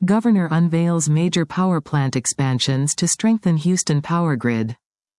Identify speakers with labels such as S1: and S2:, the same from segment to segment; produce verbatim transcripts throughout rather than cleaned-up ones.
S1: Governor unveils major power plant expansions to strengthen Houston power grid.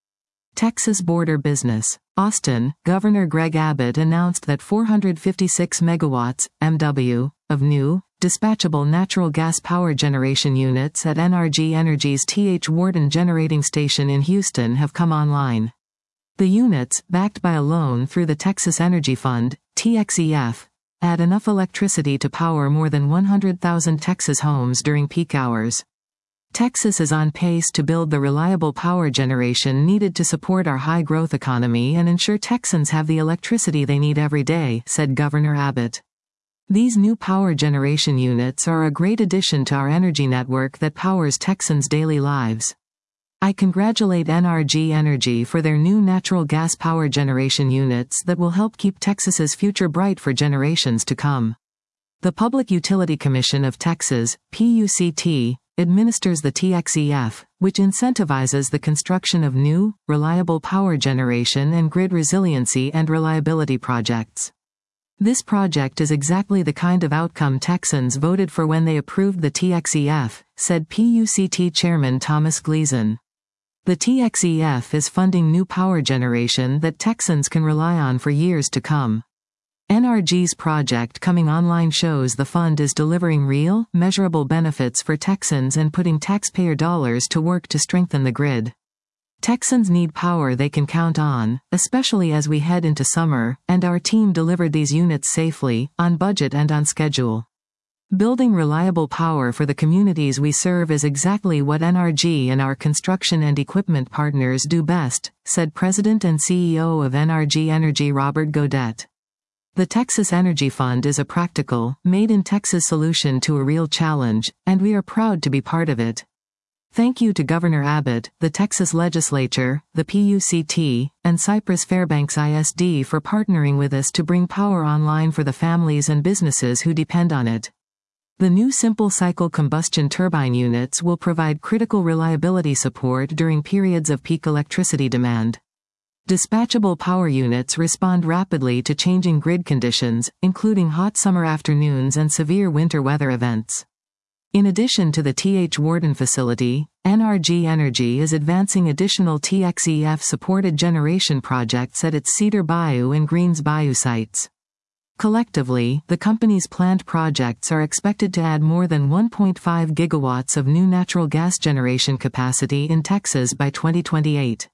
S1: Texas border business. Austin, Governor Greg Abbott announced that four hundred fifty-six megawatts, M W, of new, dispatchable natural gas power generation units at N R G Energy's T H Wharton generating station in Houston have come online. The units, backed by a loan through the Texas Energy Fund, T X E F, add enough electricity to power more than one hundred thousand Texas homes during peak hours. Texas is on pace to build the reliable power generation needed to support our high-growth economy and ensure Texans have the electricity they need every day, said Governor Abbott. These new power generation units are a great addition to our energy network that powers Texans' daily lives. I congratulate N R G Energy for their new natural gas power generation units that will help keep Texas's future bright for generations to come. The Public Utility Commission of Texas, P U C T, administers the T X E F, which incentivizes the construction of new, reliable power generation and grid resiliency and reliability projects. This project is exactly the kind of outcome Texans voted for when they approved the T X E F, said P U C T Chairman Thomas Gleason. The T X E F is funding new power generation that Texans can rely on for years to come. N R G's project coming online shows the fund is delivering real, measurable benefits for Texans and putting taxpayer dollars to work to strengthen the grid. Texans need power they can count on, especially as we head into summer, and our team delivered these units safely, on budget and on schedule. Building reliable power for the communities we serve is exactly what N R G and our construction and equipment partners do best, said President and C E O of N R G Energy Robert Gaudette. The Texas Energy Fund is a practical, made-in-Texas solution to a real challenge, and we are proud to be part of it. Thank you to Governor Abbott, the Texas Legislature, the P U C T, and Cypress Fairbanks I S D for partnering with us to bring power online for the families and businesses who depend on it. The new simple-cycle combustion turbine units will provide critical reliability support during periods of peak electricity demand. Dispatchable power units respond rapidly to changing grid conditions, including hot summer afternoons and severe winter weather events. In addition to the T H Wharton facility, N R G Energy is advancing additional T X E F-supported generation projects at its Cedar Bayou and Greens Bayou sites. Collectively, the company's planned projects are expected to add more than one point five gigawatts of new natural gas generation capacity in Texas by twenty twenty-eight.